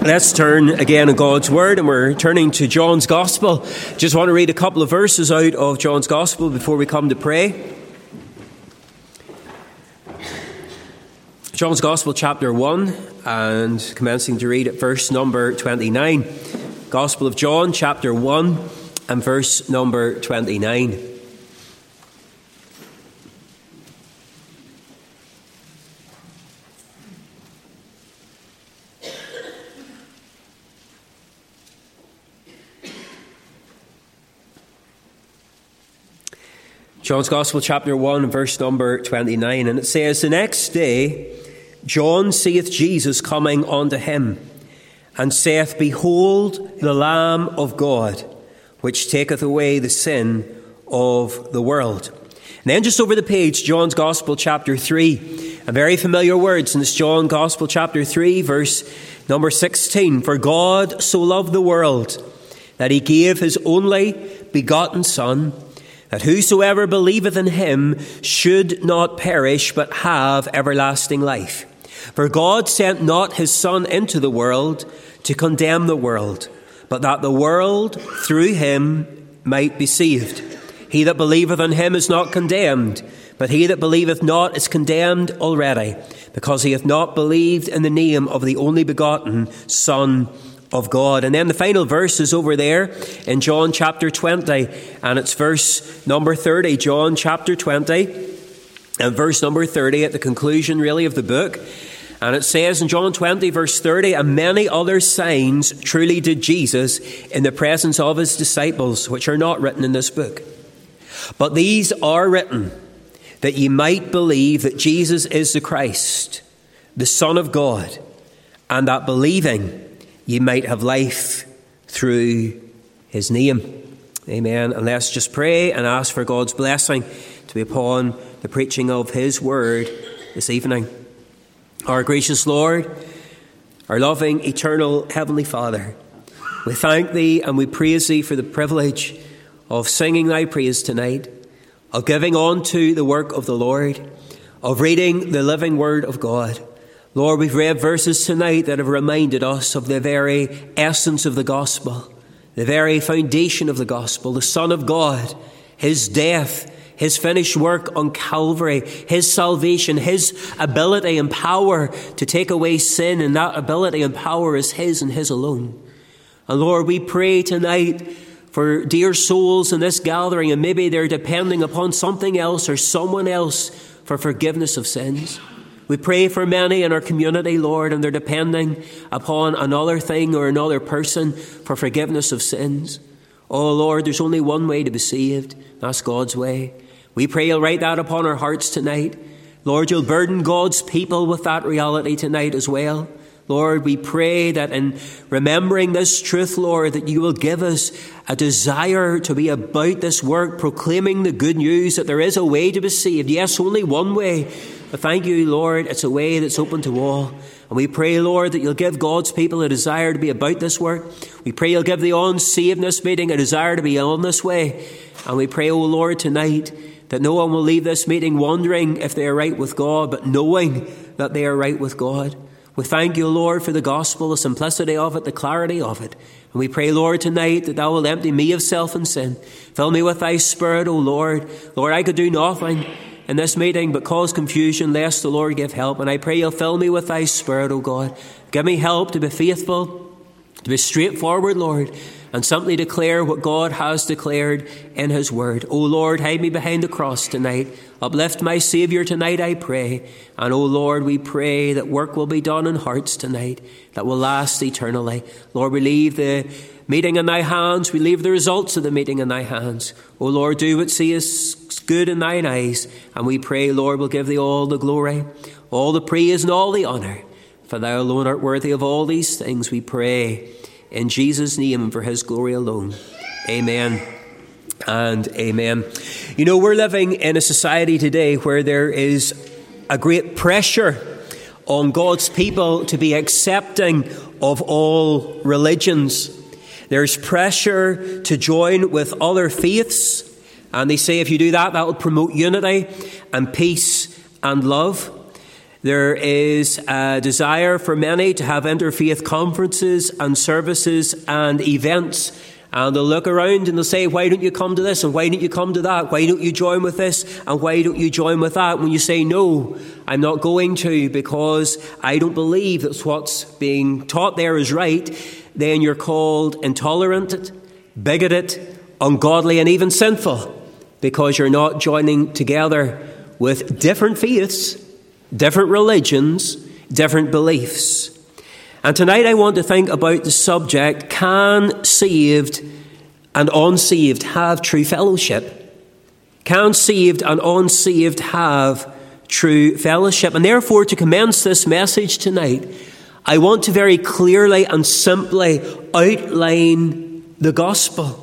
Let's turn again in God's Word, and we're turning to John's Gospel. Just want to read a couple of verses out of John's Gospel before we come to pray. John's Gospel, chapter 1, and commencing to read at verse number 29. Gospel of John, chapter 1, and verse number 29. John's Gospel, chapter 1, verse number 29, and it says, "The next day John seeth Jesus coming unto him, and saith, Behold the Lamb of God, which taketh away the sin of the world." And then just over the page, John's Gospel, chapter 3, and very familiar words in this John Gospel, chapter 3, verse number 16, "For God so loved the world, that he gave his only begotten Son, that whosoever believeth in him should not perish, but have everlasting life. For God sent not his Son into the world to condemn the world, but that the world through him might be saved. He that believeth on him is not condemned, but he that believeth not is condemned already, because he hath not believed in the name of the only begotten Son of God." And then the final verse is over there in John chapter 20, and it's verse number 30. John chapter 20 and verse number 30 at the conclusion really of the book. And it says in John 20 verse 30, "And many other signs truly did Jesus in the presence of his disciples, which are not written in this book. But these are written, that ye might believe that Jesus is the Christ, the Son of God, and that believing ye might have life through his name." Amen. And let's just pray and ask for God's blessing to be upon the preaching of his word this evening. Our gracious Lord, our loving, eternal Heavenly Father, we thank thee and we praise thee for the privilege of singing thy praise tonight, of giving on to the work of the Lord, of reading the living word of God. Lord, we've read verses tonight that have reminded us of the very essence of the gospel, the very foundation of the gospel, the Son of God, his death, his finished work on Calvary, his salvation, his ability and power to take away sin, and that ability and power is his and his alone. And Lord, we pray tonight for dear souls in this gathering, and maybe they're depending upon something else or someone else for forgiveness of sins. We pray for many in our community, Lord, and they're depending upon another thing or another person for forgiveness of sins. Oh, Lord, there's only one way to be saved. That's God's way. We pray you'll write that upon our hearts tonight. Lord, you'll burden God's people with that reality tonight as well. Lord, we pray that in remembering this truth, Lord, that you will give us a desire to be about this work, proclaiming the good news that there is a way to be saved. Yes, only one way. But thank you, Lord, it's a way that's open to all. And we pray, Lord, that you'll give God's people a desire to be about this work. We pray you'll give the unsaved meeting a desire to be on this way. And we pray, oh Lord, tonight that no one will leave this meeting wondering if they are right with God, but knowing that they are right with God. We thank you, Lord, for the gospel, the simplicity of it, the clarity of it. And we pray, Lord, tonight that thou will empty me of self and sin. Fill me with thy Spirit, O Lord. Lord, I could do nothing in this meeting but cause confusion, lest the Lord give help. And I pray you'll fill me with thy Spirit, O God. Give me help to be faithful, to be straightforward, Lord, and simply declare what God has declared in his word. O Lord, hide me behind the cross tonight. Uplift my Saviour tonight, I pray. And O Lord, we pray that work will be done in hearts tonight that will last eternally. Lord, we leave the meeting in thy hands. We leave the results of the meeting in thy hands. O Lord, do what seest good in thine eyes. And we pray, Lord, we'll give thee all the glory, all the praise and all the honour. For thou alone art worthy of all these things, we pray. In Jesus' name and for his glory alone. Amen and amen. You know, we're living in a society today where there is a great pressure on God's people to be accepting of all religions. There's pressure to join with other faiths. And they say if you do that, that will promote unity and peace and love. There is a desire for many to have interfaith conferences and services and events. And they'll look around and they'll say, why don't you come to this? And why don't you come to that? Why don't you join with this? And why don't you join with that? When you say, no, I'm not going to because I don't believe that what's being taught there is right, then you're called intolerant, bigoted, ungodly, and even sinful because you're not joining together with different faiths, different religions, different beliefs. And tonight I want to think about the subject, can saved and unsaved have true fellowship? Can saved and unsaved have true fellowship? And therefore, to commence this message tonight, I want to very clearly and simply outline the gospel.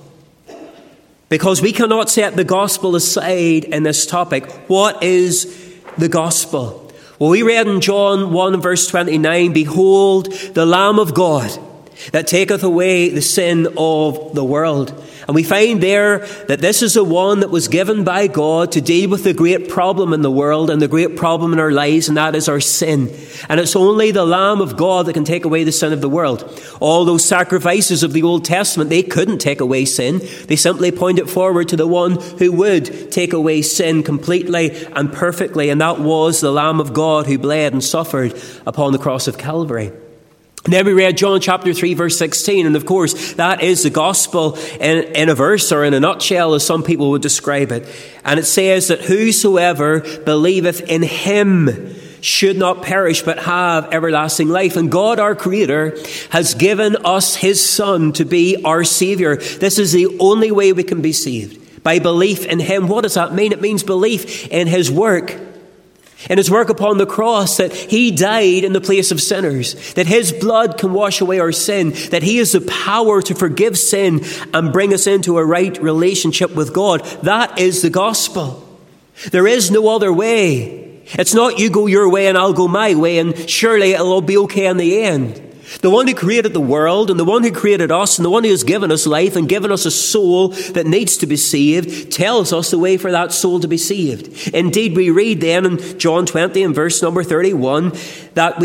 Because we cannot set the gospel aside in this topic. What is the gospel? Well, we read in John 1 verse 29, behold, the Lamb of God that taketh away the sin of the world. And we find there that this is the one that was given by God to deal with the great problem in the world and the great problem in our lives, and that is our sin. And it's only the Lamb of God that can take away the sin of the world. All those sacrifices of the Old Testament, they couldn't take away sin. They simply pointed forward to the one who would take away sin completely and perfectly, and that was the Lamb of God who bled and suffered upon the cross of Calvary. And then we read John chapter 3 verse 16, and of course that is the gospel in a verse or in a nutshell, as some people would describe it. And it says that whosoever believeth in him should not perish but have everlasting life. And God our Creator has given us his Son to be our Saviour. This is the only way we can be saved, by belief in him. What does that mean? It means belief in his work. In his work upon the cross, that he died in the place of sinners, that his blood can wash away our sin, that he has the power to forgive sin and bring us into a right relationship with God. That is the gospel. There is no other way. It's not you go your way and I'll go my way and surely it'll all be okay in the end. The one who created the world and the one who created us and the one who has given us life and given us a soul that needs to be saved tells us the way for that soul to be saved. Indeed, we read then in John 20 and verse number 31 that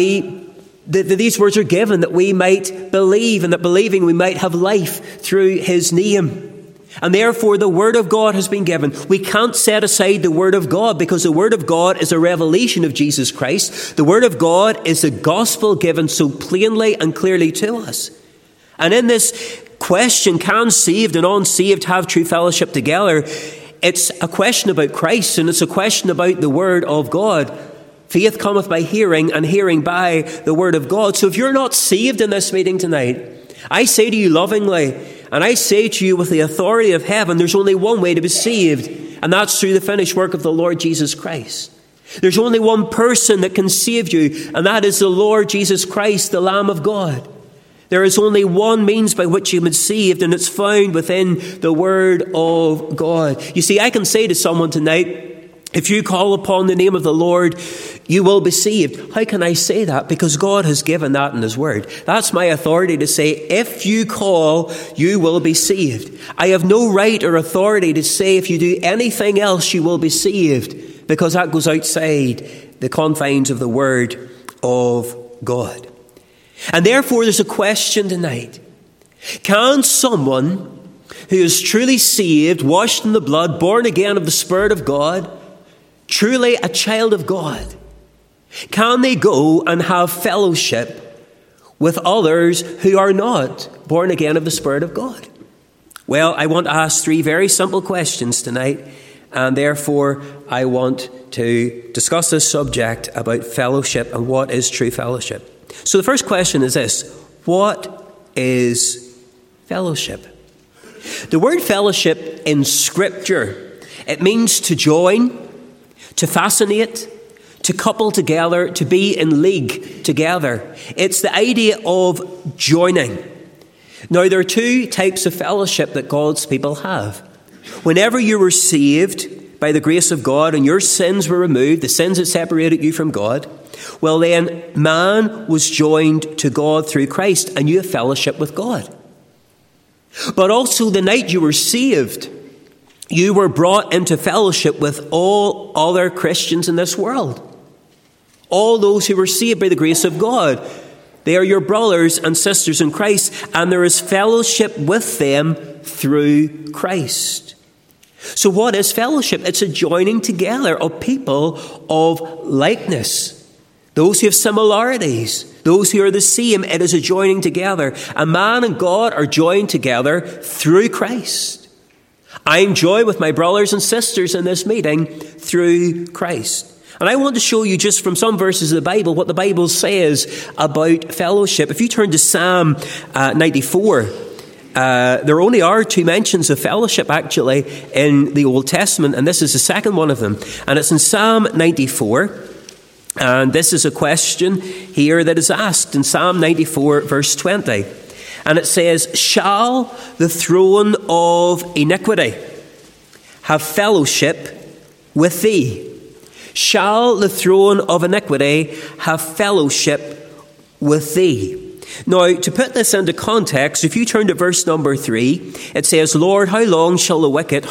these words are given that we might believe, and that believing we might have life through his name. And therefore the Word of God has been given. We can't set aside the Word of God, because the Word of God is a revelation of Jesus Christ. The Word of God is the gospel given so plainly and clearly to us. And in this question, can saved and unsaved have true fellowship together? It's a question about Christ, and it's a question about the Word of God. Faith cometh by hearing, and hearing by the Word of God. So if you're not saved in this meeting tonight, I say to you lovingly, and I say to you with the authority of heaven, there's only one way to be saved, and that's through the finished work of the Lord Jesus Christ. There's only one person that can save you, and that is the Lord Jesus Christ, the Lamb of God. There is only one means by which you've been saved, and it's found within the Word of God. You see, I can say to someone tonight, if you call upon the name of the Lord, you will be saved. How can I say that? Because God has given that in his word. That's my authority to say, if you call, you will be saved. I have no right or authority to say if you do anything else, you will be saved, because that goes outside the confines of the word of God. And therefore, there's a question tonight. Can someone who is truly saved, washed in the blood, born again of the Spirit of God, truly a child of God, can they go and have fellowship with others who are not born again of the Spirit of God? Well, I want to ask three very simple questions tonight, and therefore I want to discuss this subject about fellowship and what is true fellowship. So the first question is this: what is fellowship? The word fellowship in Scripture, it means to join, to fascinate, to couple together, to be in league together. It's the idea of joining. Now, there are two types of fellowship that God's people have. Whenever you were saved by the grace of God and your sins were removed, the sins that separated you from God, well then, man was joined to God through Christ, and you have fellowship with God. But also, the night you were saved, you were brought into fellowship with all other Christians in this world. All those who were saved by the grace of God. They are your brothers and sisters in Christ, and there is fellowship with them through Christ. So what is fellowship? It's a joining together of people of likeness. Those who have similarities, those who are the same, it is a joining together. A man and God are joined together through Christ. I enjoy with my brothers and sisters in this meeting through Christ. And I want to show you just from some verses of the Bible what the Bible says about fellowship. If you turn to Psalm 94, there only are 2 mentions of fellowship actually in the Old Testament, and this is the second one of them. And it's in Psalm 94, and this is a question here that is asked in Psalm 94, verse 20. And it says, "Shall the throne of iniquity have fellowship with thee? Shall the throne of iniquity have fellowship with thee?" Now, to put this into context, if you turn to verse number 3, it says, "Lord, how long shall the wicked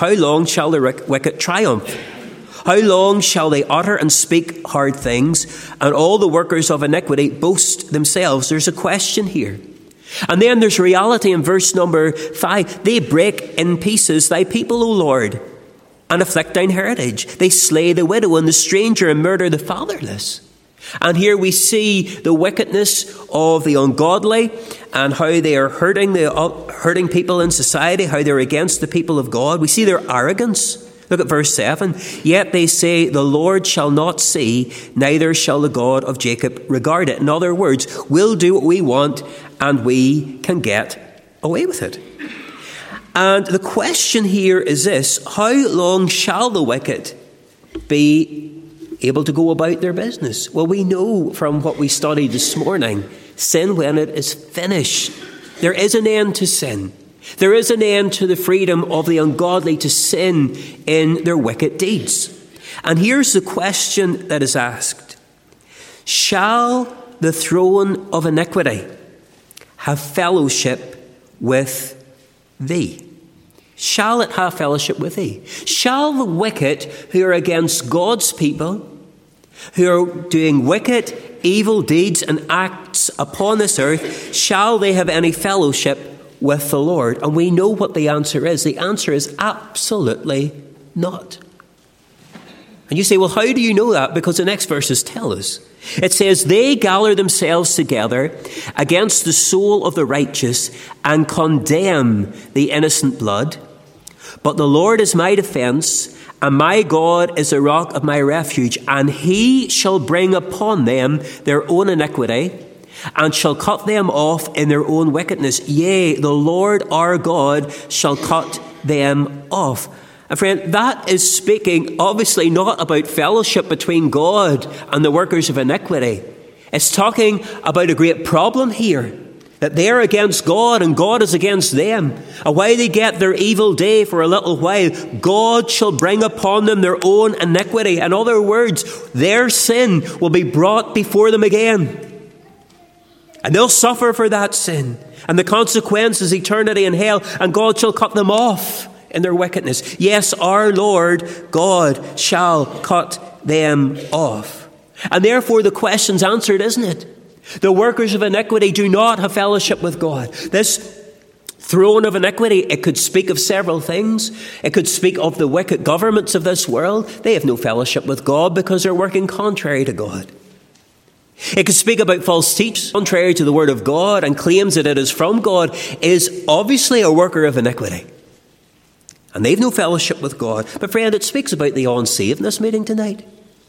triumph? How long shall they utter and speak hard things, and all the workers of iniquity boast themselves?" There's a question here. And then there's reality in verse number 5. "They break in pieces thy people, O Lord, and afflict thine heritage. They slay the widow and the stranger and murder the fatherless." And here we see the wickedness of the ungodly and how they are hurting people in society, how they're against the people of God. We see their arrogance. Look at verse 7. "Yet they say, the Lord shall not see, neither shall the God of Jacob regard it." In other words, we'll do what we want and we can get away with it. And the question here is this: how long shall the wicked be able to go about their business? Well, we know from what we studied this morning, sin, when it is finished, there is an end to sin. There is an end to the freedom of the ungodly to sin in their wicked deeds. And here's the question that is asked: shall the throne of iniquity have fellowship with thee? Shall it have fellowship with thee? Shall the wicked who are against God's people, who are doing wicked, evil deeds and acts upon this earth, shall they have any fellowship with the Lord? And we know what the answer is. The answer is absolutely not. And you say, well, how do you know that? Because the next verses tell us. It says, "They gather themselves together against the soul of the righteous and condemn the innocent blood. But the Lord is my defense, and my God is the rock of my refuge, and he shall bring upon them their own iniquity, and shall cut them off in their own wickedness. Yea, the Lord our God shall cut them off." And friend, that is speaking obviously not about fellowship between God and the workers of iniquity. It's talking about a great problem here, that they're against God and God is against them. And while they get their evil day for a little while, God shall bring upon them their own iniquity. In other words, their sin will be brought before them again. And they'll suffer for that sin. And the consequence is eternity in hell, and God shall cut them off in their wickedness. Yes, our Lord God shall cut them off. And therefore the question's answered, isn't it? The workers of iniquity do not have fellowship with God. This throne of iniquity, it could speak of several things. It could speak of the wicked governments of this world. They have no fellowship with God because they're working contrary to God. It could speak about false teachers contrary to the word of God and claims that it is from God, is obviously a worker of iniquity. And they've no fellowship with God. But friend, it speaks about the unsaved in this meeting tonight.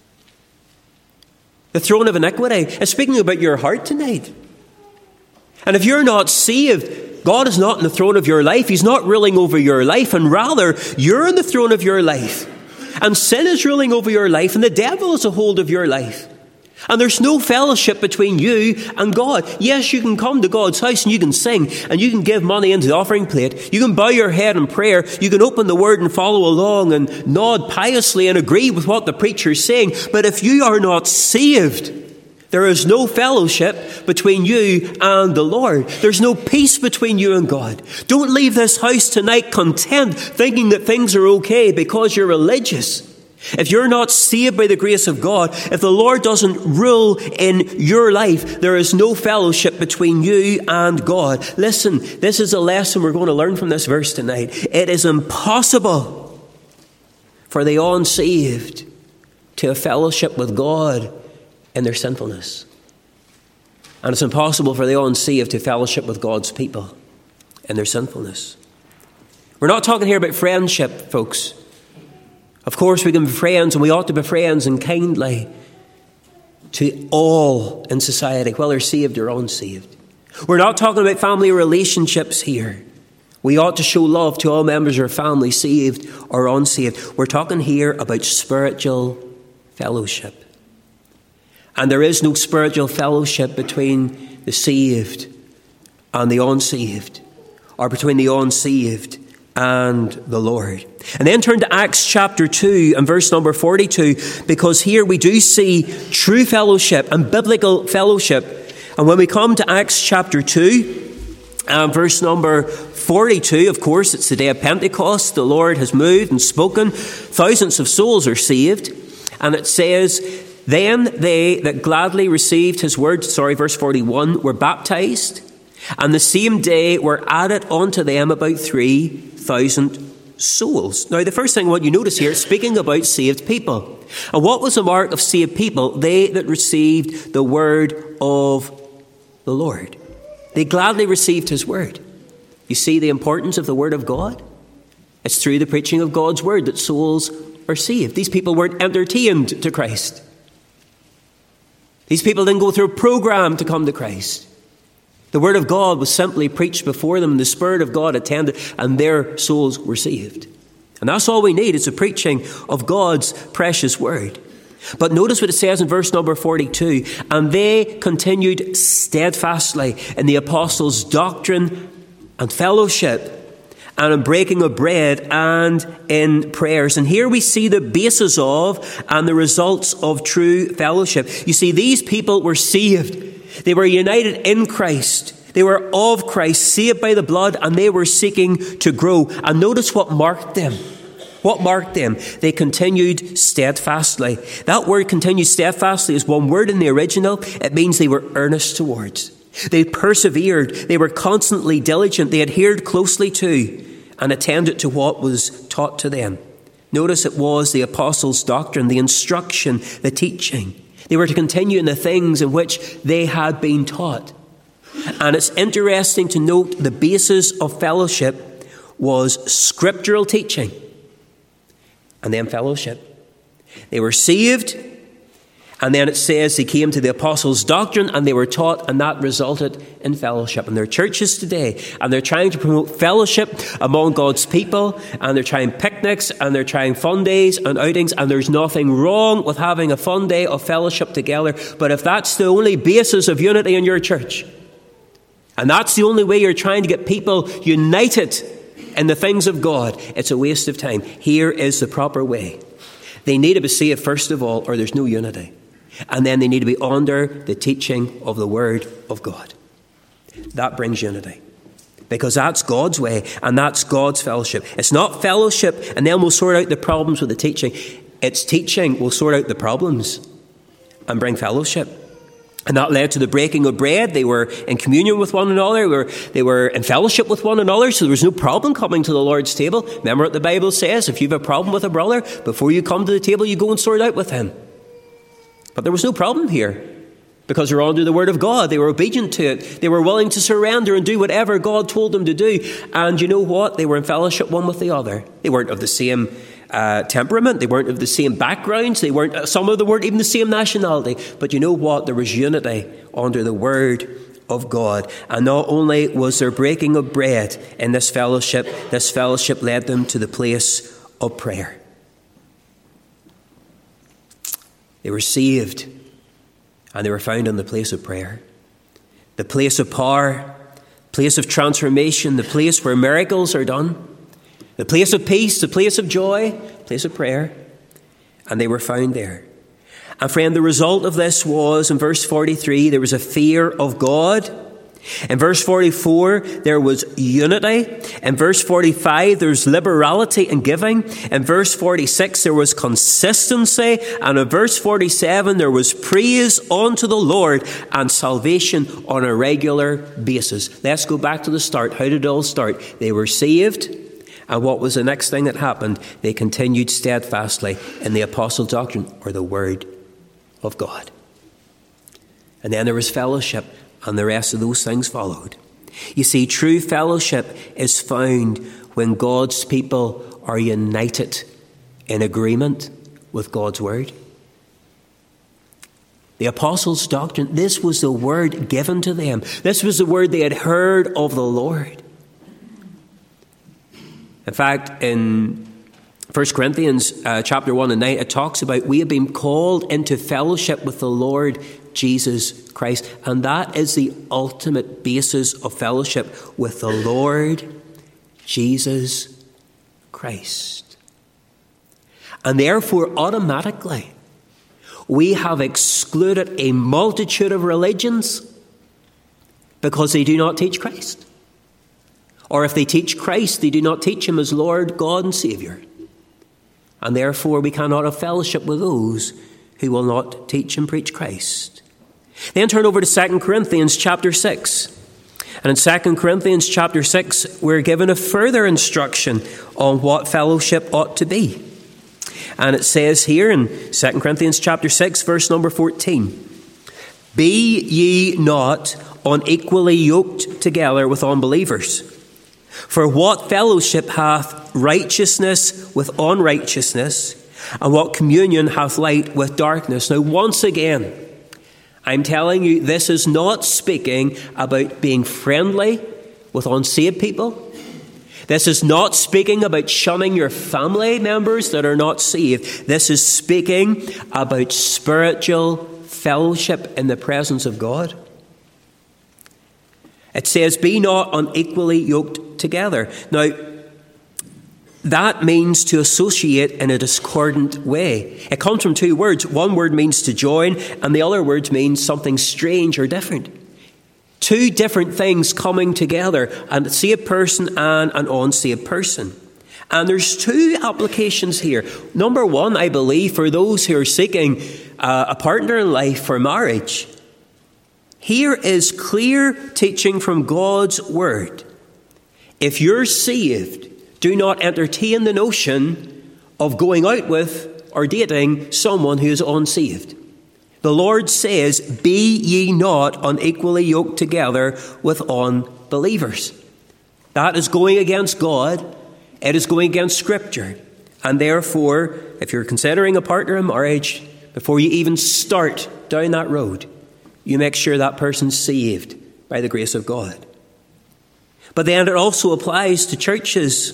The throne of iniquity is speaking about your heart tonight. And if you're not saved, God is not in the throne of your life. He's not ruling over your life. And rather, you're in the throne of your life. And sin is ruling over your life. And the devil is a hold of your life. And there's no fellowship between you and God. Yes, you can come to God's house and you can sing and you can give money into the offering plate. You can bow your head in prayer. You can open the word and follow along and nod piously and agree with what the preacher's saying. But if you are not saved, there is no fellowship between you and the Lord. There's no peace between you and God. Don't leave this house tonight content, thinking that things are okay because you're religious. If you're not saved by the grace of God, if the Lord doesn't rule in your life, there is no fellowship between you and God. Listen, this is a lesson we're going to learn from this verse tonight. It is impossible for the unsaved to have fellowship with God in their sinfulness. And it's impossible for the unsaved to fellowship with God's people in their sinfulness. We're not talking here about friendship, folks. Of course, we can be friends, and we ought to be friends and kindly to all in society, whether saved or unsaved. We're not talking about family relationships here. We ought to show love to all members of our family, saved or unsaved. We're talking here about spiritual fellowship. And there is no spiritual fellowship between the saved and the unsaved, or between the unsaved and the Lord. And then turn to Acts chapter 2 and verse number 42, because here we do see true fellowship and biblical fellowship. And when we come to Acts chapter 2 and verse number 42, of course, it's the day of Pentecost. The Lord has moved and spoken. Thousands of souls are saved. And it says, then they that gladly received his word, verse 41, were baptized. And the same day were added unto them about 3,000 souls. Now, the first thing I want you to notice here is speaking about saved people. And what was the mark of saved people? They that received the word of the Lord. They gladly received his word. You see the importance of the word of God? It's through the preaching of God's word that souls are saved. These people weren't entertained to Christ. These people didn't go through a program to come to Christ. The word of God was simply preached before them, and the Spirit of God attended, and their souls were saved. And that's all we need, is the preaching of God's precious word. But notice what it says in verse number 42. And they continued steadfastly in the apostles' doctrine and fellowship, and in breaking of bread, and in prayers. And here we see the basis of and the results of true fellowship. You see, these people were saved. They were united in Christ. They were of Christ, saved by the blood, and they were seeking to grow. And notice what marked them. What marked them? They continued steadfastly. That word continued steadfastly is one word in the original. It means they were earnest towards. They persevered. They were constantly diligent. They adhered closely to and attended to what was taught to them. Notice it was the apostles' doctrine, the instruction, the teaching. They were to continue in the things in which they had been taught. And it's interesting to note the basis of fellowship was scriptural teaching and then fellowship. They were saved, and then it says they came to the apostles' doctrine and they were taught, and that resulted in fellowship. And there are churches today, and they're trying to promote fellowship among God's people, and they're trying picnics, and they're trying fun days and outings, and there's nothing wrong with having a fun day of fellowship together. But if that's the only basis of unity in your church, and that's the only way you're trying to get people united in the things of God, it's a waste of time. Here is the proper way. They need to be saved first of all, or there's no unity. And then they need to be under the teaching of the Word of God. That brings unity. Because that's God's way, and that's God's fellowship. It's not fellowship, and then we'll sort out the problems with the teaching. It's teaching will sort out the problems and bring fellowship. And that led to the breaking of bread. They were in communion with one another. They were in fellowship with one another. So there was no problem coming to the Lord's table. Remember what the Bible says. If you have a problem with a brother, before you come to the table, you go and sort it out with him. But there was no problem here, because they were under the word of God. They were obedient to it. They were willing to surrender and do whatever God told them to do. And you know what? They were in fellowship one with the other. They weren't of the same temperament. They weren't of the same backgrounds. Some of them weren't even the same nationality. But you know what? There was unity under the word of God. And not only was there breaking of bread in this fellowship led them to the place of prayer. They were saved, and they were found in the place of prayer. The place of power, place of transformation, the place where miracles are done, the place of peace, the place of joy, place of prayer. And they were found there. And friend, the result of this was, in verse 43, there was a fear of God In verse 44, there was unity. In verse 45, there's liberality in giving. In verse 46, there was consistency. And in verse 47, there was praise unto the Lord and salvation on a regular basis. Let's go back to the start. How did it all start? They were saved. And what was the next thing that happened? They continued steadfastly in the apostle doctrine, or the word of God. And then there was fellowship. And the rest of those things followed. You see, true fellowship is found when God's people are united in agreement with God's word. The apostles' doctrine, this was the word given to them. This was the word they had heard of the Lord. In fact, in 1 Corinthians chapter 1 and 9, it talks about we have been called into fellowship with the Lord Jesus Christ. And that is the ultimate basis of fellowship, with the Lord Jesus Christ. And therefore, automatically, we have excluded a multitude of religions because they do not teach Christ. Or if they teach Christ, they do not teach him as Lord, God and Saviour. And therefore, we cannot have fellowship with those who will not teach and preach Christ. Then turn over to 2 Corinthians chapter 6. And in 2 Corinthians chapter 6, we're given a further instruction on what fellowship ought to be. And it says here in 2 Corinthians chapter 6, verse number 14, "Be ye not unequally yoked together with unbelievers. For what fellowship hath righteousness with unrighteousness? And what communion hath light with darkness?" Now, once again, I'm telling you, this is not speaking about being friendly with unsaved people. This is not speaking about shunning your family members that are not saved. This is speaking about spiritual fellowship in the presence of God. It says, "Be not unequally yoked together." Now, that means to associate in a discordant way. It comes from two words. One word means to join, and the other word means something strange or different. Two different things coming together, a saved person and an unsaved person. And there's two applications here. Number one, I believe, for those who are seeking a partner in life for marriage, here is clear teaching from God's word. If you're saved, do not entertain the notion of going out with or dating someone who is unsaved. The Lord says, "Be ye not unequally yoked together with unbelievers." That is going against God. It is going against Scripture. And therefore, if you're considering a partner in marriage, before you even start down that road, you make sure that person's saved by the grace of God. But then it also applies to churches,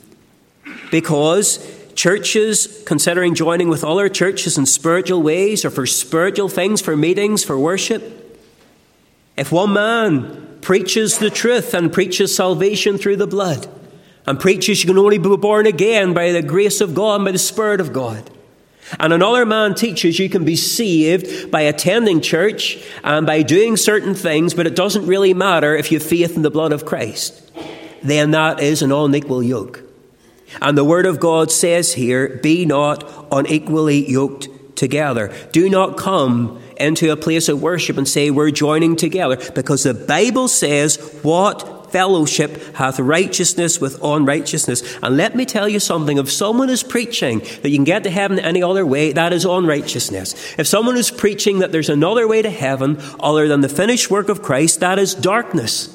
because churches, considering joining with other churches in spiritual ways or for spiritual things, for meetings, for worship, if one man preaches the truth and preaches salvation through the blood, and preaches you can only be born again by the grace of God and by the Spirit of God, and another man teaches you can be saved by attending church and by doing certain things, but it doesn't really matter if you have faith in the blood of Christ, then that is an unequal yoke. And the Word of God says here, "Be not unequally yoked together." Do not come into a place of worship and say, "We're joining together," because the Bible says, "What fellowship hath righteousness with unrighteousness?" And let me tell you something. If someone is preaching that you can get to heaven any other way, that is unrighteousness. If someone is preaching that there's another way to heaven other than the finished work of Christ, that is darkness.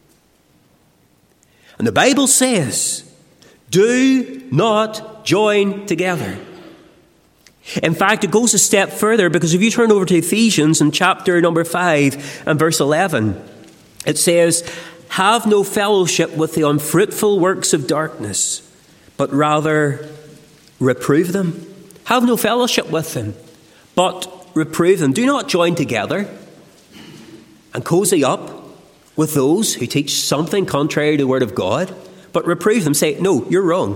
And the Bible says, do not join together. In fact, it goes a step further, because if you turn over to Ephesians in chapter number 5 and verse 11, it says, "Have no fellowship with the unfruitful works of darkness, but rather reprove them." Have no fellowship with them, but reprove them. Do not join together and cozy up with those who teach something contrary to the Word of God, but reprove them. Say, "No, you're wrong.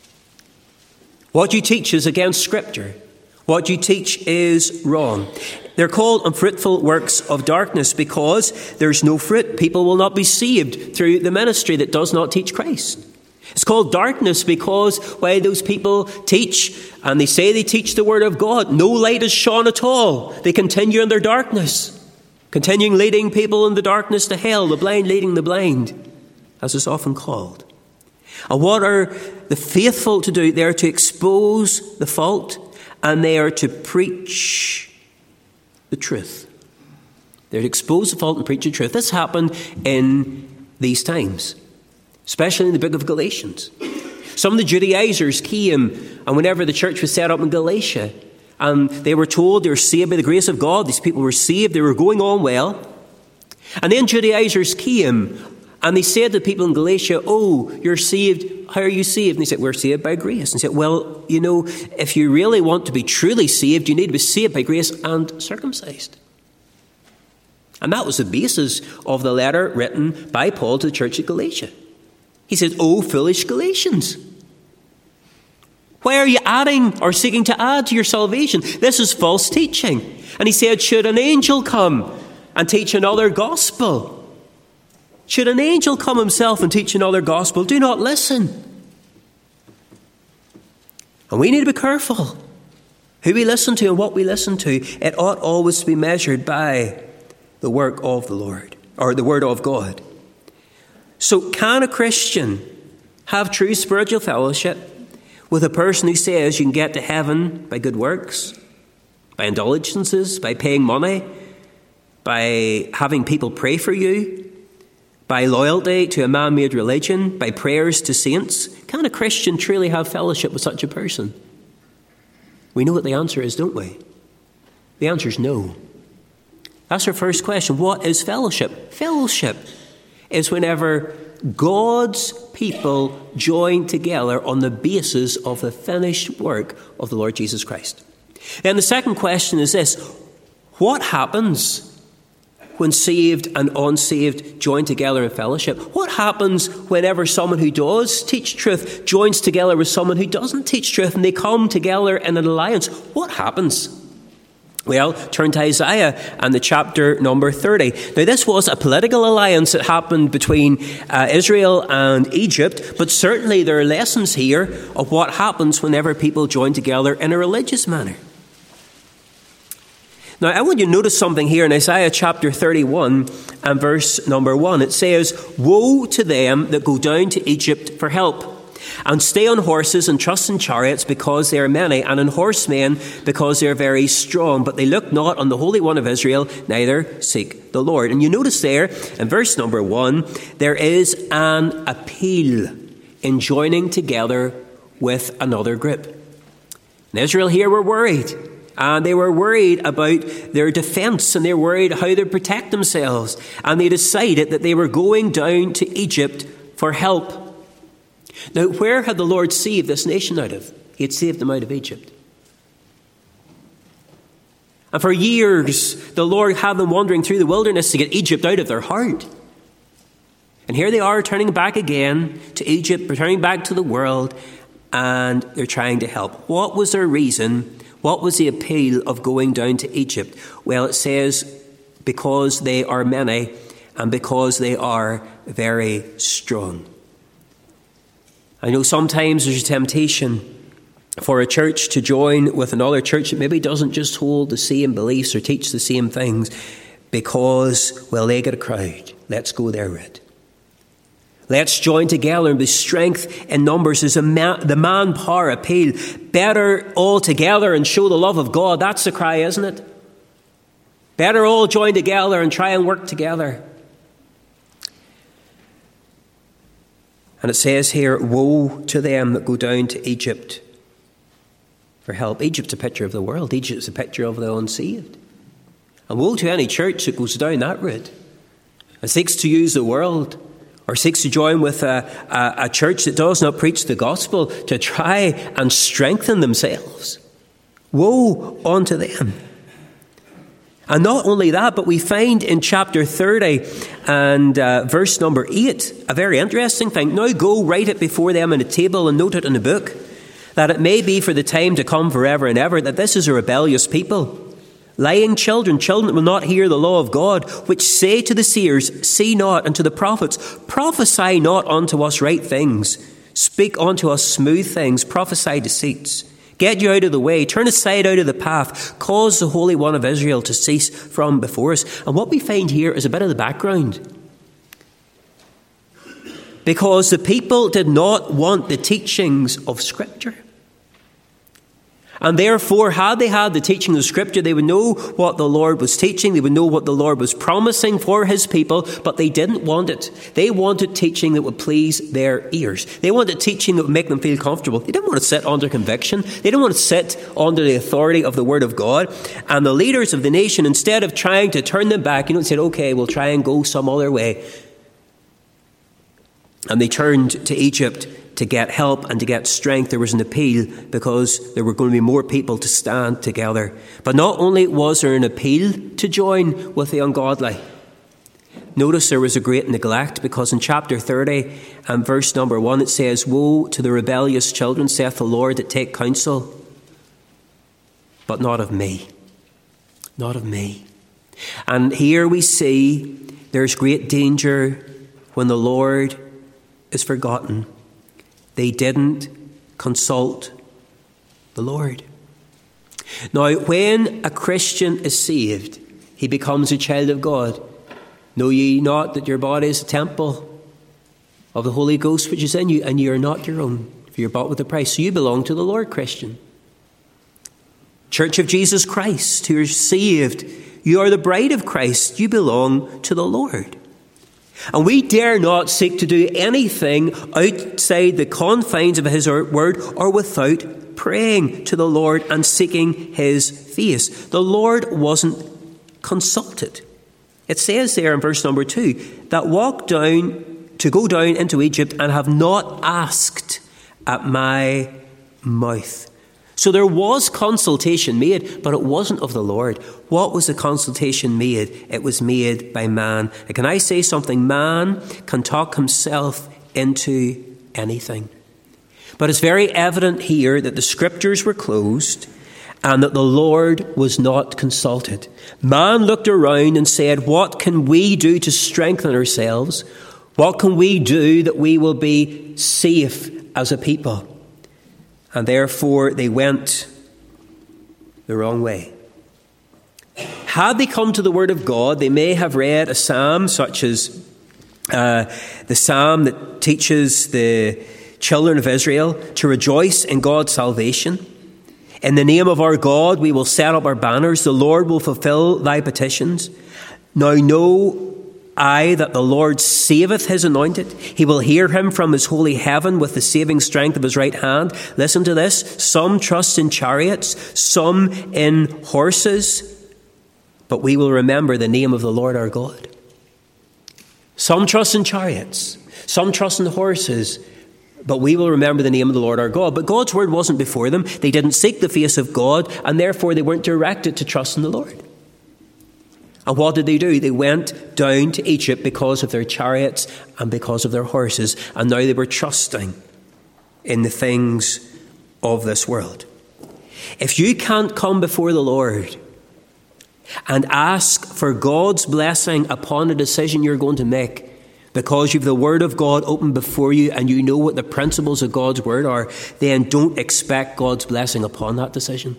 What you teach is against Scripture. What you teach is wrong." They're called unfruitful works of darkness because there's no fruit. People will not be saved through the ministry that does not teach Christ. It's called darkness because while those people teach, and they say they teach the word of God, no light is shone at all. They continue in their darkness, continuing leading people in the darkness to hell, the blind leading the blind, as it's often called. And what are the faithful to do? They are to expose the fault, and they are to preach the truth. They're to expose the fault and preach the truth. This happened in these times, especially in the book of Galatians. Some of the Judaizers came, and whenever the church was set up in Galatia, and they were told they were saved by the grace of God, these people were saved, they were going on well. And then Judaizers came, and they said to people in Galatia, "Oh, you're saved. How are you saved?" And they said, "We're saved by grace." And they said, "Well, you know, if you really want to be truly saved, you need to be saved by grace and circumcised." And that was the basis of the letter written by Paul to the church at Galatia. He said, "Oh, foolish Galatians, why are you adding or seeking to add to your salvation? This is false teaching." And he said, "Should an angel come and teach another gospel? Should an angel come himself and teach another gospel? Do not listen." And we need to be careful who we listen to and what we listen to. It ought always to be measured by the work of the Lord, or the word of God. So can a Christian have true spiritual fellowship with a person who says you can get to heaven by good works, by indulgences, by paying money, by having people pray for you, by loyalty to a man-made religion, by prayers to saints? Can a Christian truly have fellowship with such a person? We know what the answer is, don't we? The answer is no. That's our first question. What is fellowship? Fellowship is whenever God's people join together on the basis of the finished work of the Lord Jesus Christ. Then the second question is this: what happens when saved and unsaved join together in fellowship? What happens whenever someone who does teach truth joins together with someone who doesn't teach truth and they come together in an alliance? What happens? Well, turn to Isaiah and the chapter number 30. Now, this was a political alliance that happened between Israel and Egypt, but certainly there are lessons here of what happens whenever people join together in a religious manner. Now, I want you to notice something here in Isaiah chapter 31 and verse number 1. It says, "Woe to them that go down to Egypt for help, and stay on horses and trust in chariots because they are many, and in horsemen because they are very strong. But they look not on the Holy One of Israel, neither seek the Lord." And you notice there in verse number 1, there is an appeal in joining together with another group. And Israel here were worried. And they were worried about their defense, and they were worried how to protect themselves. And they decided that they were going down to Egypt for help. Now, where had the Lord saved this nation out of? He had saved them out of Egypt. And for years, the Lord had them wandering through the wilderness to get Egypt out of their heart. And here they are turning back again to Egypt, returning back to the world, and they're trying to help. What was their reason? What was the appeal of going down to Egypt? Well, it says, because they are many and because they are very strong. I know sometimes there's a temptation for a church to join with another church that maybe doesn't just hold the same beliefs or teach the same things because, well, they get a crowd. Let's go their route. Let's join together and be strength in numbers is the manpower appeal. Better all together and show the love of God. That's the cry, isn't it? Better all join together and try and work together. And it says here, woe to them that go down to Egypt for help. Egypt's a picture of the world. Egypt's a picture of the unsaved. And woe to any church that goes down that route and seeks to use the world or seeks to join with a church that does not preach the gospel to try and strengthen themselves. Woe unto them. And not only that, but we find in chapter 30 and verse number 8 a very interesting thing. Now go, write it before them on a table and note it in a book, that it may be for the time to come forever and ever, that this is a rebellious people, lying children, children that will not hear the law of God, which say to the seers, see not, and to the prophets, prophesy not unto us right things, speak unto us smooth things, prophesy deceits. Get you out of the way, turn aside out of the path, cause the Holy One of Israel to cease from before us. And what we find here is a bit of the background. Because the people did not want the teachings of Scripture. And therefore, had they had the teaching of Scripture, they would know what the Lord was teaching. They would know what the Lord was promising for his people, but they didn't want it. They wanted teaching that would please their ears. They wanted teaching that would make them feel comfortable. They didn't want to sit under conviction. They didn't want to sit under the authority of the Word of God. And the leaders of the nation, instead of trying to turn them back, said, okay, we'll try and go some other way. And they turned to Egypt to get help and to get strength. There was an appeal because there were going to be more people to stand together. But not only was there an appeal to join with the ungodly, notice there was a great neglect, because in chapter 30 and verse number 1 it says, woe to the rebellious children, saith the Lord, that take counsel, but not of me. Not of me. And here we see there's great danger when the Lord is forgotten. They didn't consult the Lord. Now, when a Christian is saved, he becomes a child of God. Know ye not that your body is a temple of the Holy Ghost which is in you, and ye are not your own, for you are bought with a price. So you belong to the Lord, Christian. Church of Jesus Christ, who are saved, you are the bride of Christ. You belong to the Lord. And we dare not seek to do anything outside the confines of his word or without praying to the Lord and seeking his face. The Lord wasn't consulted. It says there in verse number 2, that walk down to go down into Egypt and have not asked at my mouth. So there was consultation made, but it wasn't of the Lord. What was the consultation made? It was made by man. And can I say something? Man can talk himself into anything. But it's very evident here that the Scriptures were closed and that the Lord was not consulted. Man looked around and said, what can we do to strengthen ourselves? What can we do that we will be safe as a people? And therefore they went the wrong way. Had they come to the Word of God, they may have read a psalm such as the psalm that teaches the children of Israel to rejoice in God's salvation. In the name of our God we will set up our banners. The Lord will fulfill thy petitions. Now know I that the Lord saveth his anointed. He will hear him from his holy heaven with the saving strength of his right hand. Listen to this. Some trust in chariots, some in horses, but we will remember the name of the Lord our God. Some trust in chariots, some trust in horses, but we will remember the name of the Lord our God. But God's word wasn't before them. They didn't seek the face of God, and therefore they weren't directed to trust in the Lord. And what did they do? They went down to Egypt because of their chariots and because of their horses. And now they were trusting in the things of this world. If you can't come before the Lord and ask for God's blessing upon a decision you're going to make, because you've the Word of God open before you and you know what the principles of God's Word are, then don't expect God's blessing upon that decision.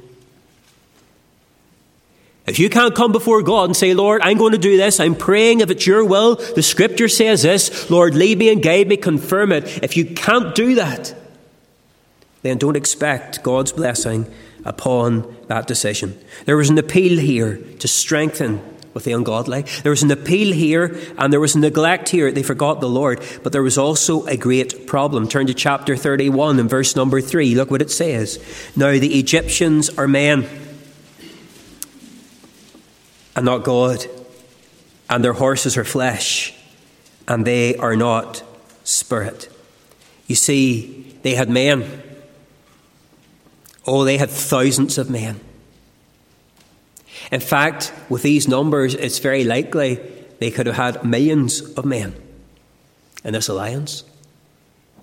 If you can't come before God and say, Lord, I'm going to do this, I'm praying if it's your will, the Scripture says this, Lord, lead me and guide me, confirm it. If you can't do that, then don't expect God's blessing upon that decision. There was an appeal here to strengthen with the ungodly. There was an appeal here and there was a neglect here. They forgot the Lord. But there was also a great problem. Turn to chapter 31 and verse number 3. Look what it says. Now the Egyptians are men and not God, and their horses are flesh, and they are not spirit. You see, they had men. Oh, they had thousands of men. In fact, with these numbers, it's very likely they could have had millions of men in this alliance.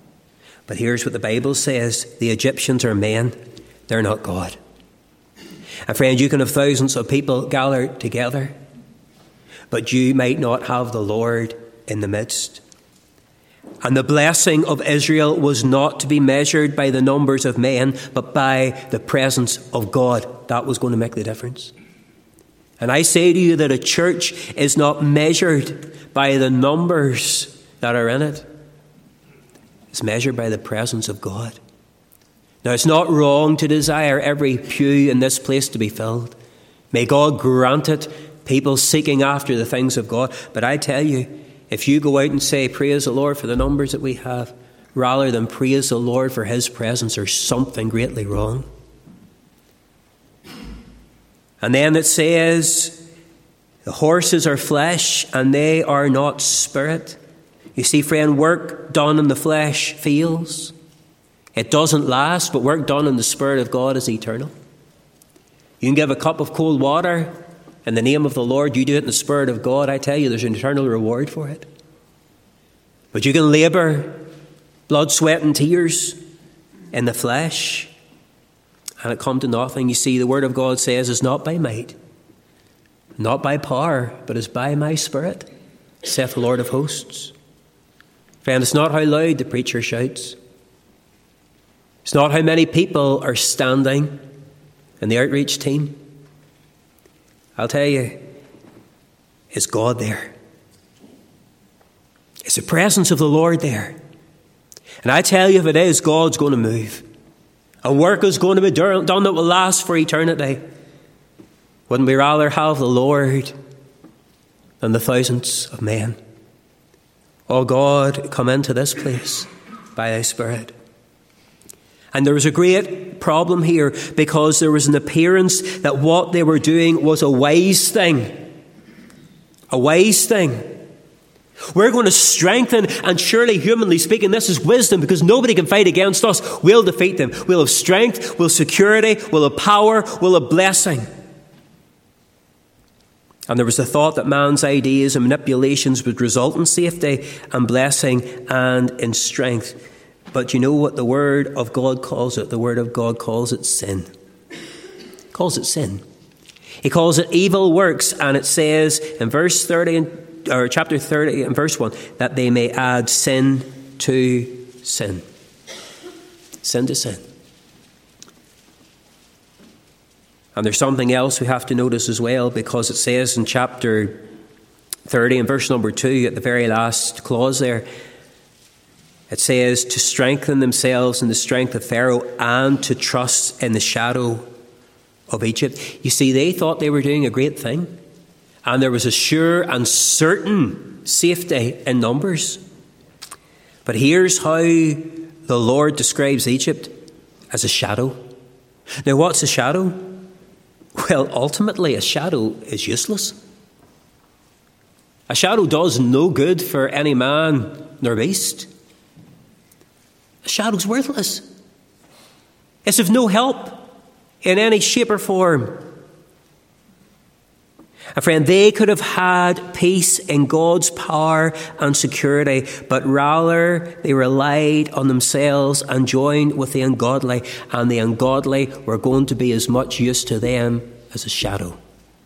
But here's what the Bible says. The Egyptians are men. They're not God. And friend, you can have thousands of people gathered together, but you might not have the Lord in the midst. And the blessing of Israel was not to be measured by the numbers of men, but by the presence of God. That was going to make the difference. And I say to you that a church is not measured by the numbers that are in it. It's measured by the presence of God. Now, it's not wrong to desire every pew in this place to be filled. May God grant it, people seeking after the things of God. But I tell you, if you go out and say, praise the Lord for the numbers that we have, rather than praise the Lord for his presence, there's something greatly wrong. And then it says, the horses are flesh and they are not spirit. You see, friend, work done in the flesh fails. It doesn't last, but work done in the Spirit of God is eternal. You can give a cup of cold water in the name of the Lord. You do it in the Spirit of God. I tell you, there's an eternal reward for it. But you can labour, blood, sweat and tears in the flesh, and it come to nothing. You see, the Word of God says it's not by might, not by power, but it's by my Spirit, saith the Lord of hosts. Friend, it's not how loud the preacher shouts. It's not how many people are standing in the outreach team. I'll tell you, it's God there. It's the presence of the Lord there. And I tell you, if it is, God's going to move. A work is going to be done that will last for eternity. Wouldn't we rather have the Lord than the thousands of men? Oh God, come into this place by thy Spirit. And there was a great problem here because there was an appearance that what they were doing was a wise thing. A wise thing. We're going to strengthen, and surely humanly speaking, this is wisdom because nobody can fight against us. We'll defeat them. We'll have strength, we'll have security, we'll have power, we'll have blessing. And there was the thought that man's ideas and manipulations would result in safety and blessing and in strength. But you know what the Word of God calls it? The Word of God calls it sin. He calls it sin. He calls it evil works, and it says in verse 30, or chapter 30 and verse 1, that they may add sin to sin. Sin to sin. And there's something else we have to notice as well, because it says in chapter 30 and verse number 2, at the very last clause there, it says to strengthen themselves in the strength of Pharaoh and to trust in the shadow of Egypt. You see, they thought they were doing a great thing, and there was a sure and certain safety in numbers. But here's how the Lord describes Egypt: as a shadow. Now, what's a shadow? Well, ultimately, a shadow is useless. A shadow does no good for any man nor beast. A shadow's worthless. It's of no help in any shape or form. And friend, they could have had peace in God's power and security, but rather they relied on themselves and joined with the ungodly, and the ungodly were going to be as much use to them as a shadow.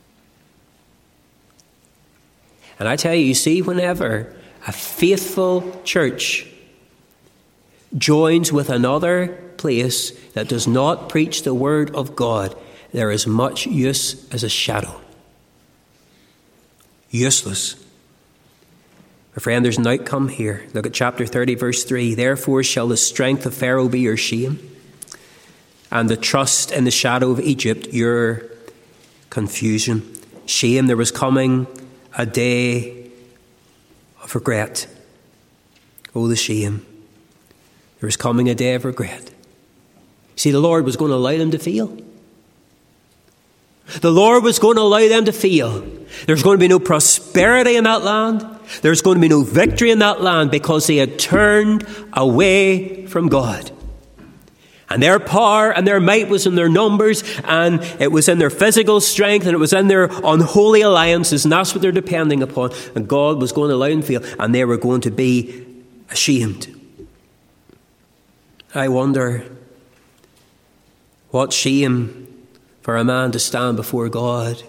And I tell you, you see, whenever a faithful church joins with another place that does not preach the Word of God, there is much use as a shadow. Useless. My friend, there's an outcome here. Look at chapter 30, verse 3. Therefore shall the strength of Pharaoh be your shame, and the trust in the shadow of Egypt your confusion. Shame. There was coming a day of regret. Oh, the shame. There was coming a day of regret. See, the Lord was going to allow them to feel. The Lord was going to allow them to feel. There's going to be no prosperity in that land. There's going to be no victory in that land because they had turned away from God. And their power and their might was in their numbers, and it was in their physical strength, and it was in their unholy alliances, and that's what they're depending upon. And God was going to allow them to feel, and they were going to be ashamed. I wonder what shame for a man to stand before God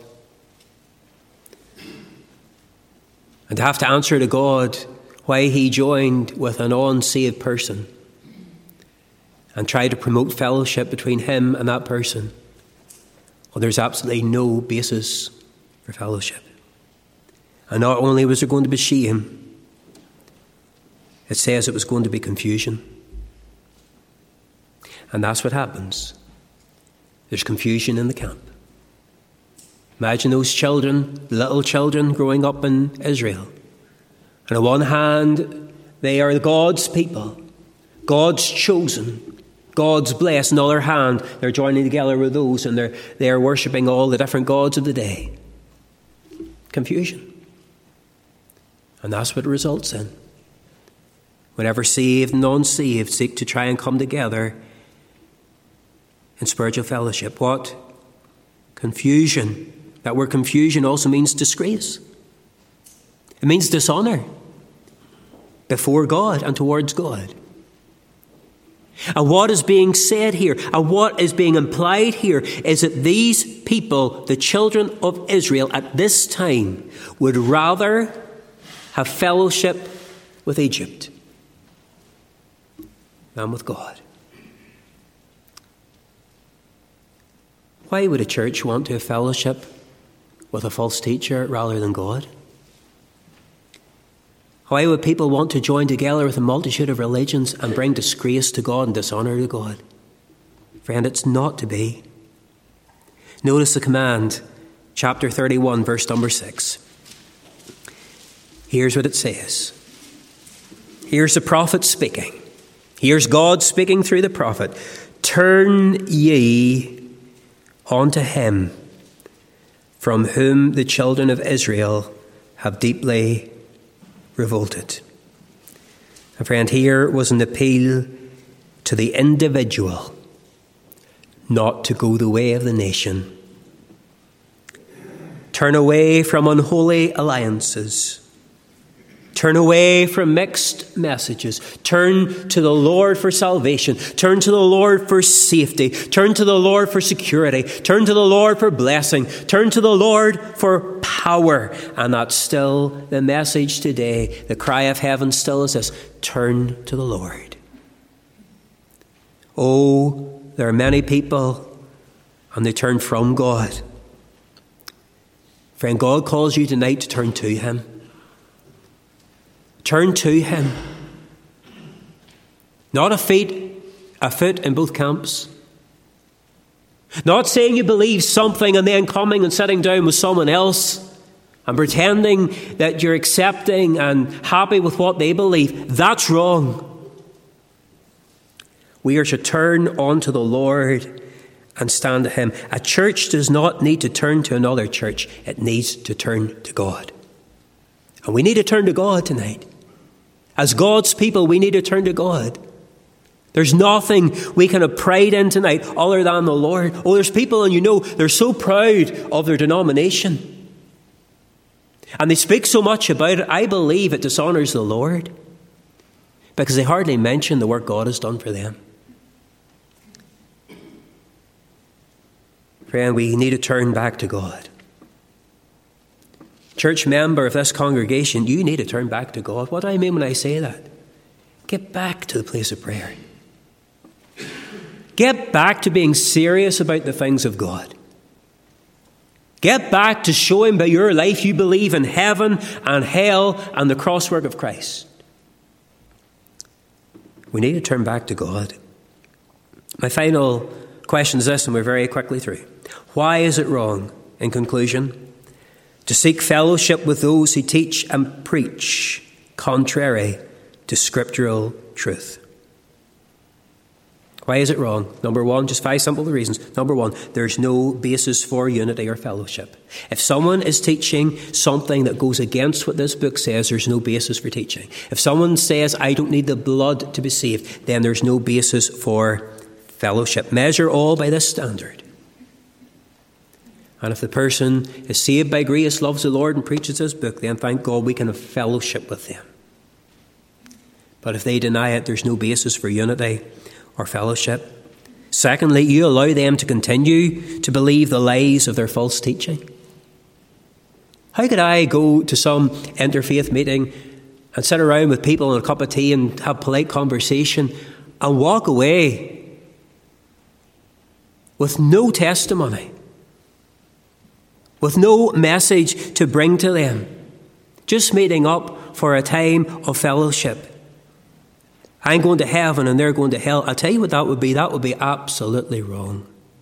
and to have to answer to God why he joined with an unsaved person and tried to promote fellowship between him and that person. Well, there's absolutely no basis for fellowship. And not only was there going to be shame, it says it was going to be confusion. And that's what happens. There's confusion in the camp. Imagine those children, little children growing up in Israel. And on one hand, they are God's people, God's chosen, God's blessed. On the other hand, they're joining together with those and they're worshipping all the different gods of the day. Confusion. And that's what it results in. Whenever saved and unsaved seek to try and come together in spiritual fellowship. What? Confusion. That word confusion also means disgrace. It means dishonour before God and towards God. And what is being said here, and what is being implied here, is that these people, the children of Israel at this time, would rather have fellowship with Egypt than with God. Why would a church want to have fellowship with a false teacher rather than God? Why would people want to join together with a multitude of religions and bring disgrace to God and dishonour to God? Friend, it's not to be. Notice the command, chapter 31, verse number 6. Here's what it says. Here's the prophet speaking. Here's God speaking through the prophet. Turn ye unto him from whom the children of Israel have deeply revolted. And friend, here was an appeal to the individual not to go the way of the nation. Turn away from unholy alliances. Turn away from mixed messages. Turn to the Lord for salvation. Turn to the Lord for safety. Turn to the Lord for security. Turn to the Lord for blessing. Turn to the Lord for power. And that's still the message today. The cry of heaven still is this: turn to the Lord. Oh, there are many people, and they turn from God. Friend, God calls you tonight to turn to him. Turn to him. Not a foot in both camps. Not saying you believe something and then coming and sitting down with someone else and pretending that you're accepting and happy with what they believe. That's wrong. We are to turn unto the Lord and stand to him. A church does not need to turn to another church. It needs to turn to God. And we need to turn to God tonight. As God's people, we need to turn to God. There's nothing we can have pride in tonight other than the Lord. Oh, there's people, and you know, they're so proud of their denomination. And they speak so much about it. I believe it dishonours the Lord because they hardly mention the work God has done for them. Friend, we need to turn back to God. Church member of this congregation, you need to turn back to God. What do I mean when I say that? Get back to the place of prayer. Get back to being serious about the things of God. Get back to showing by your life you believe in heaven and hell and the cross work of Christ. We need to turn back to God. My final question is this, and we're very quickly through. Why is it wrong, in conclusion, to seek fellowship with those who teach and preach contrary to scriptural truth? Why is it wrong? Number one, just 5 simple reasons. Number one, there's no basis for unity or fellowship. If someone is teaching something that goes against what this book says, there's no basis for teaching. If someone says, I don't need the blood to be saved, then there's no basis for fellowship. Measure all by this standard. And if the person is saved by grace, loves the Lord and preaches his book, then thank God we can have fellowship with them. But if they deny it, there's no basis for unity or fellowship. Secondly, you allow them to continue to believe the lies of their false teaching. How could I go to some interfaith meeting and sit around with people and a cup of tea and have polite conversation and walk away with no testimony, with no message to bring to them, just meeting up for a time of fellowship? I'm going to heaven and they're going to hell. I'll tell you what that would be. That would be absolutely wrong.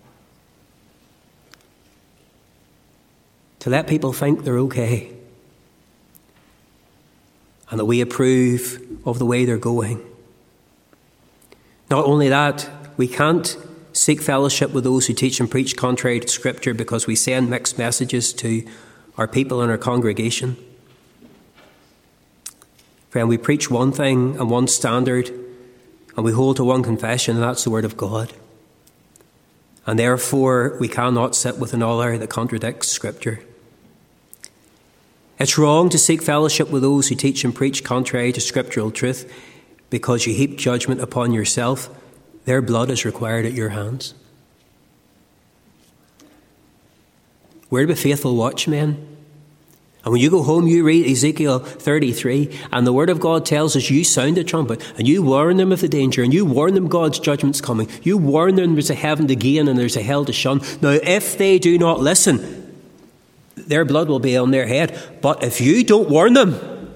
To let people think they're okay and that we approve of the way they're going. Not only that, we can't seek fellowship with those who teach and preach contrary to Scripture because we send mixed messages to our people in our congregation. Friend, we preach one thing and one standard, and we hold to one confession, and that's the Word of God. And therefore, we cannot sit with another that contradicts Scripture. It's wrong to seek fellowship with those who teach and preach contrary to scriptural truth because you heap judgment upon yourself. Their blood is required at your hands. We're to be faithful watchmen. And when you go home, you read Ezekiel 33, and the Word of God tells us you sound a trumpet, and you warn them of the danger, and you warn them God's judgment's coming. You warn them there's a heaven to gain and there's a hell to shun. Now, if they do not listen, their blood will be on their head. But if you don't warn them,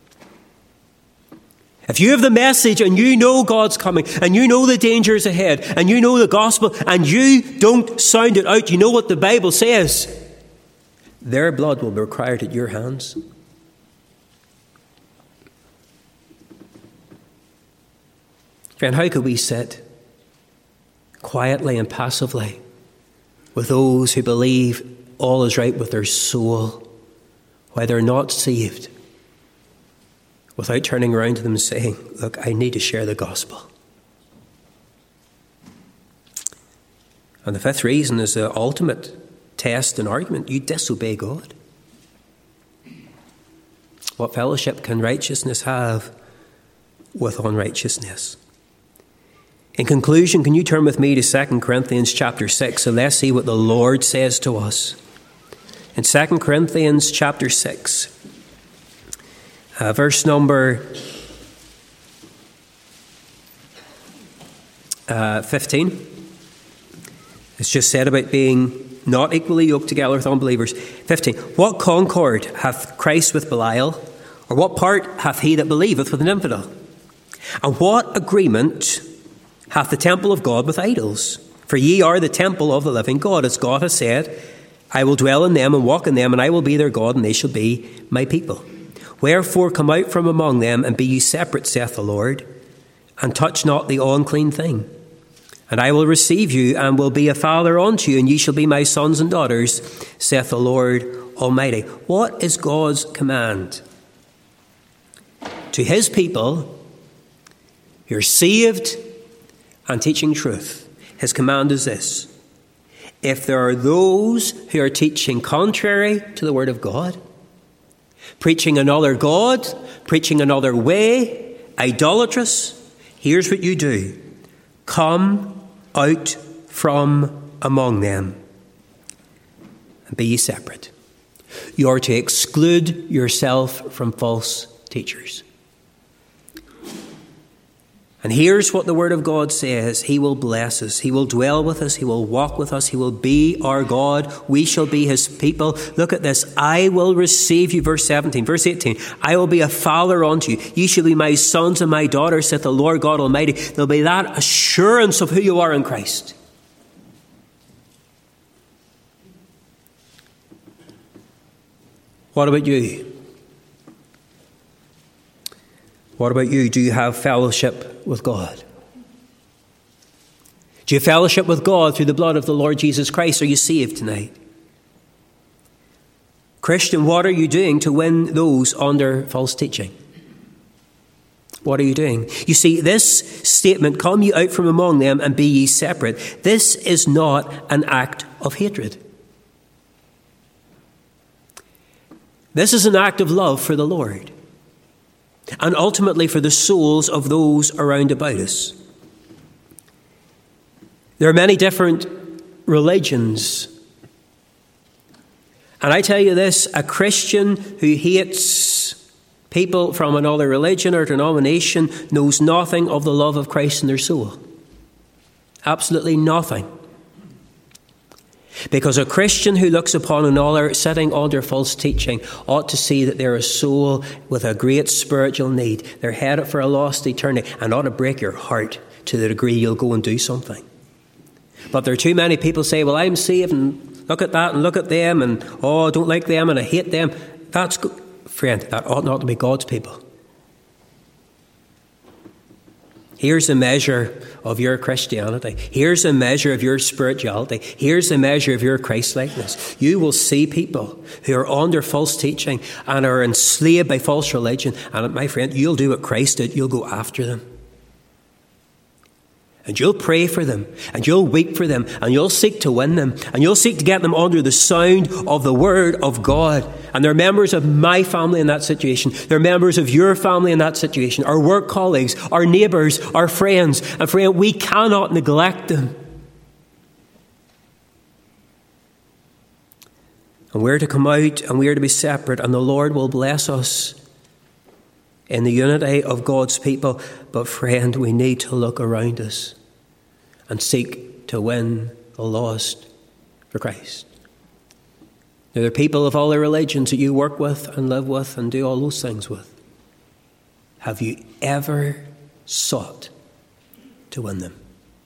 if you have the message and you know God's coming and you know the dangers ahead and you know the gospel and you don't sound it out, you know what the Bible says, their blood will be required at your hands. Friend, how could we sit quietly and passively with those who believe all is right with their soul while they're not saved, without turning around to them and saying, look, I need to share the gospel? And the fifth reason is the ultimate test and argument. You disobey God. What fellowship can righteousness have with unrighteousness? In conclusion, can you turn with me to 2 Corinthians chapter 6 and let's see what the Lord says to us. In 2 Corinthians chapter 6, verse number 15. It's just said about being not equally yoked together with unbelievers. 15. What concord hath Christ with Belial? Or what part hath he that believeth with an infidel? And what agreement hath the temple of God with idols? For ye are the temple of the living God, as God hath said, I will dwell in them and walk in them, and I will be their God, and they shall be my people. Wherefore come out from among them, and be ye separate, saith the Lord, and touch not the unclean thing. And I will receive you, and will be a father unto you, and ye shall be my sons and daughters, saith the Lord Almighty. What is God's command to his people who are saved and teaching truth? His command is this: if there are those who are teaching contrary to the Word of God, preaching another God, preaching another way, idolatrous, here's what you do. Come out from among them and be ye separate. You are to exclude yourself from false teachers. And here's what the Word of God says. He will bless us. He will dwell with us. He will walk with us. He will be our God. We shall be his people. Look at this. I will receive you. Verse 17. Verse 18. I will be a father unto you. Ye shall be my sons and my daughters, saith the Lord God Almighty. There'll be that assurance of who you are in Christ. What about you? What about you? Do you have fellowship with God? Do you have fellowship with God through the blood of the Lord Jesus Christ? Are you saved tonight? Christian, what are you doing to win those under false teaching? What are you doing? You see, this statement, come ye out from among them and be ye separate, this is not an act of hatred. This is an act of love for the Lord, and ultimately for the souls of those around about us. There are many different religions. And I tell you this, a Christian who hates people from another religion or denomination knows nothing of the love of Christ in their soul. Absolutely nothing. Because a Christian who looks upon another sitting under false teaching ought to see that they're a soul with a great spiritual need. They're headed for a lost eternity, and ought to break your heart to the degree you'll go and do something. But there are too many people say, well, I'm saved, and look at that and look at them, and I don't like them and I hate them. That's good. Friend, that ought not to be God's people. Here's the measure of your Christianity. Here's a measure of your spirituality. Here's a measure of your Christ-likeness. You will see people who are under false teaching and are enslaved by false religion. And my friend, you'll do what Christ did. You'll go after them. And you'll pray for them, and you'll weep for them, and you'll seek to win them, and you'll seek to get them under the sound of the Word of God. And they're members of my family in that situation. They're members of your family in that situation. Our work colleagues, our neighbours, our friends. And friend, we cannot neglect them. And we're to come out and we're to be separate, and the Lord will bless us in the unity of God's people. But friend, we need to look around us and seek to win the lost for Christ. Now, there are people of all the religions that you work with and live with and do all those things with. Have you ever sought to win them?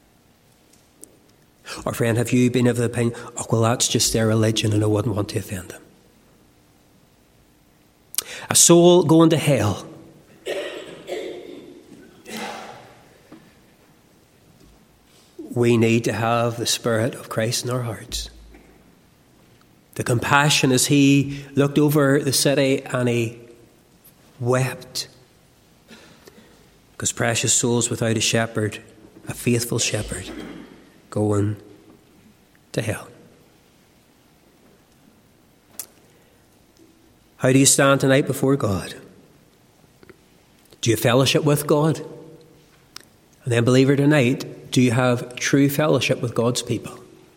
Or friend, have you been of the opinion, oh, well, that's just their religion and I wouldn't want to offend them? A soul going to hell. We need to have the Spirit of Christ in our hearts. The compassion as he looked over the city and he wept. Because precious souls without a shepherd, a faithful shepherd, going to hell. How do you stand tonight before God? Do you fellowship with God? And then, believer, tonight, do you have true fellowship with God's people?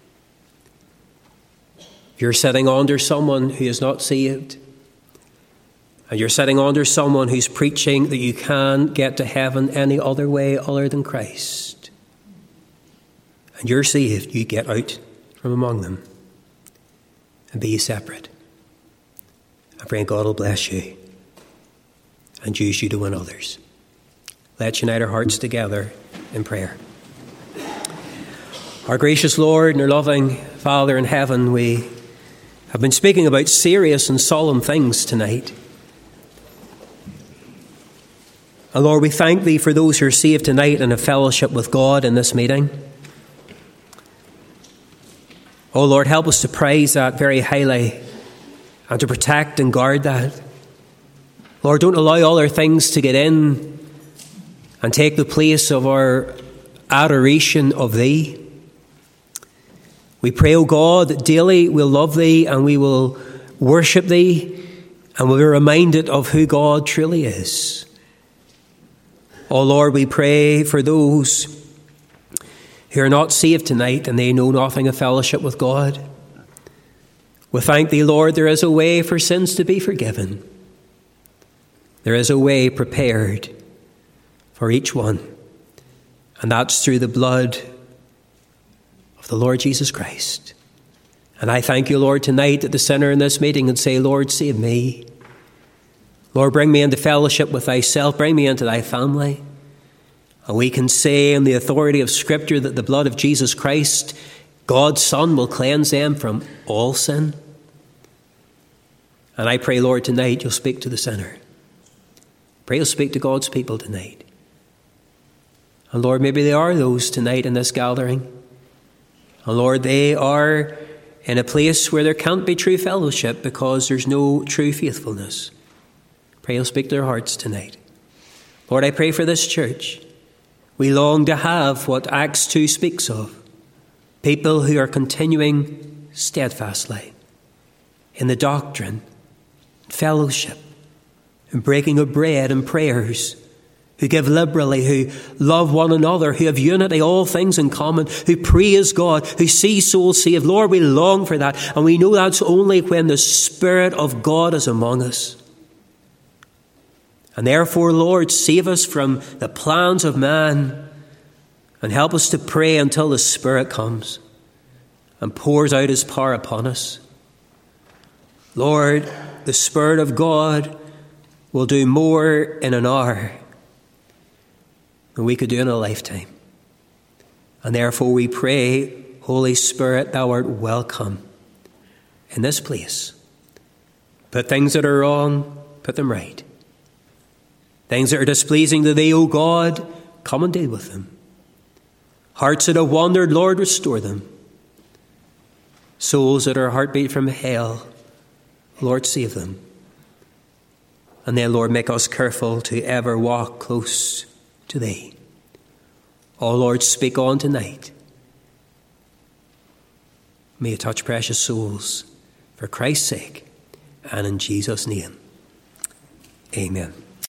If you're sitting under someone who is not saved, and you're sitting under someone who's preaching that you can't get to heaven any other way other than Christ, and you're saved, you get out from among them and be separate. I pray God will bless you and use you to win others. Let's unite our hearts together in prayer. Our gracious Lord and our loving Father in heaven, we have been speaking about serious and solemn things tonight. And Lord, we thank Thee for those who are saved tonight and have fellowship with God in this meeting. Oh Lord, help us to praise that very highly and to protect and guard that. Lord, don't allow other things to get in and take the place of our adoration of Thee. We pray, O God, that daily we'll love Thee and we will worship Thee and we'll be reminded of who God truly is. Oh Lord, we pray for those who are not saved tonight and they know nothing of fellowship with God. We thank Thee, Lord, there is a way for sins to be forgiven. There is a way prepared for each one, and that's through the blood of the Lord Jesus Christ. And I thank You, Lord, tonight at the sinner in this meeting and say, Lord, save me. Lord, bring me into fellowship with Thyself, bring me into Thy family. And we can say in the authority of Scripture that the blood of Jesus Christ, God's Son, will cleanse them from all sin. And I pray, Lord, tonight You'll speak to the sinner. Pray You'll speak to God's people tonight. And Lord, maybe there are those tonight in this gathering. And Lord, they are in a place where there can't be true fellowship because there's no true faithfulness. Pray You'll speak to their hearts tonight. Lord, I pray for this church. We long to have what Acts 2 speaks of. People who are continuing steadfastly in the doctrine, fellowship, and breaking of bread and prayers, who give liberally, who love one another, who have unity, all things in common, who praise God, who see souls saved. Lord, we long for that. And we know that's only when the Spirit of God is among us. And therefore, Lord, save us from the plans of man and help us to pray until the Spirit comes and pours out his power upon us. Lord, the Spirit of God will do more in an hour than we could do in a lifetime. And therefore we pray, Holy Spirit, thou art welcome in this place. Put things that are wrong, put them right. Things that are displeasing to thee, O God, come and deal with them. Hearts that have wandered, Lord, restore them. Souls that are heartbeat from hell, Lord, save them. And then, Lord, make us careful to ever walk close to thee. Oh, Lord, speak on tonight. May you touch precious souls for Christ's sake and in Jesus' name. Amen.